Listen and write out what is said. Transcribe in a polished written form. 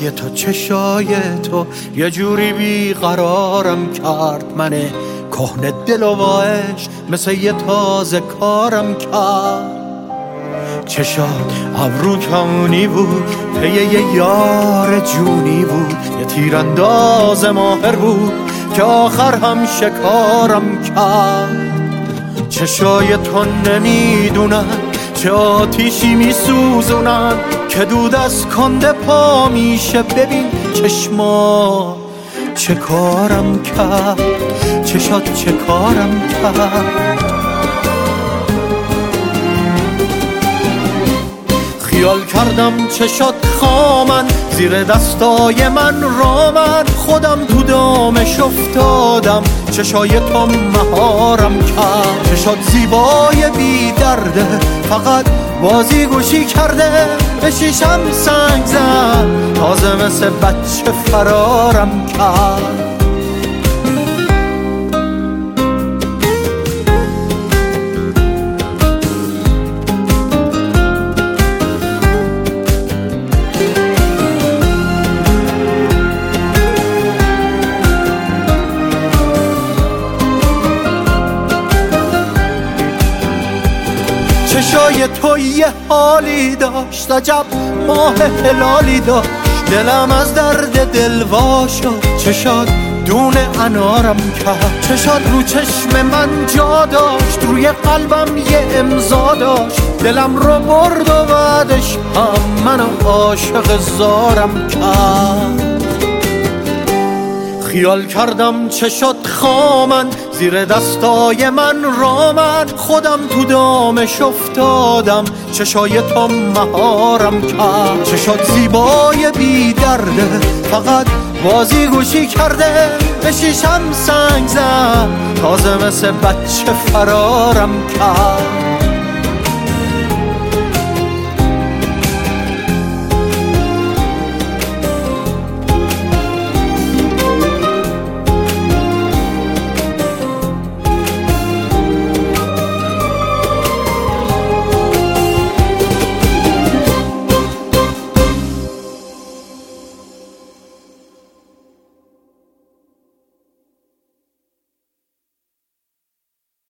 چشای تو چشای تو یه جوری بیقرارم کرد، من کهنه دل و عشق مثل یه تازه کارم کرد. چشات ابرو کمونی بود، پی یه یار جونی بود، یه تیرانداز ماهر بود که آخر هم شکارم کرد. چشای تو نمیدونن چه آتیشی میسوزونن که دود از کنده پا میشه. ببین چشما چه کارم کرد، چشات چه کارم کرد. خیال کردم چشات خامن زیر دستای من رامن، خودم تو دامش افتادم، چشای تو مهارم کرد. چشات زیبای بی درده فقط بازی گوشی کرده، به شیشم سنگ زد تازه مثل بچه فرارم کرد. چشای تو یه حالی داشت، عجب ماه هلالی داشت، دلم از درد دل وا شد. چشات دونه انارم کرد، چشات رو چشم من جا داشت، روی قلبم یه امضا داشت، دلم رو برد و بعدش هم منو عاشق زارم کرد. خیال کردم چشات خامن زیر دستای من رامن، خودم تو دامش افتادم، چشای تو مهارم کرد. چشات زیبای بی درده فقط بازی گوشی کرده، به شیشم سنگ زد تازه مثل بچه فرارم کرد.